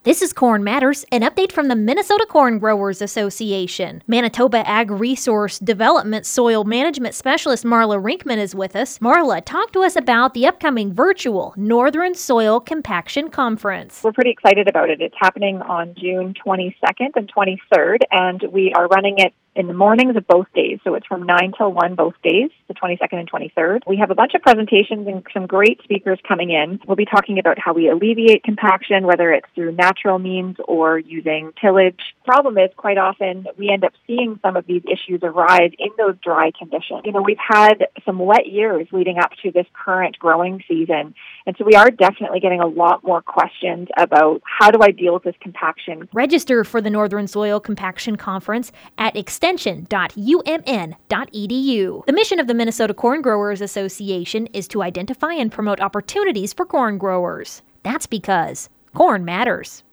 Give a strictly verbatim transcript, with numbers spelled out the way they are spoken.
This is Corn Matters, an update from the Minnesota Corn Growers Association. Manitoba Ag Resource Development Soil Management Specialist Marla Rinkman is with us. Marla, talk to us about the upcoming virtual Northern Soil Compaction Conference. We're pretty excited about it. It's happening on June twenty-second and twenty-third, and we are running it in the mornings of both days. So it's from nine till one both days, the twenty-second and twenty-third. We have a bunch of presentations and some great speakers coming in. We'll be talking about how we alleviate compaction, whether it's through natural means or using tillage. Problem is, quite often, we end up seeing some of these issues arise in those dry conditions. You know, we've had some wet years leading up to this current growing season, and so we are definitely getting a lot more questions about how do I deal with this compaction. Register for the Northern Soil Compaction Conference at extension dot u m n dot e d u. The mission of the Minnesota Corn Growers Association is to identify and promote opportunities for corn growers. That's because corn matters.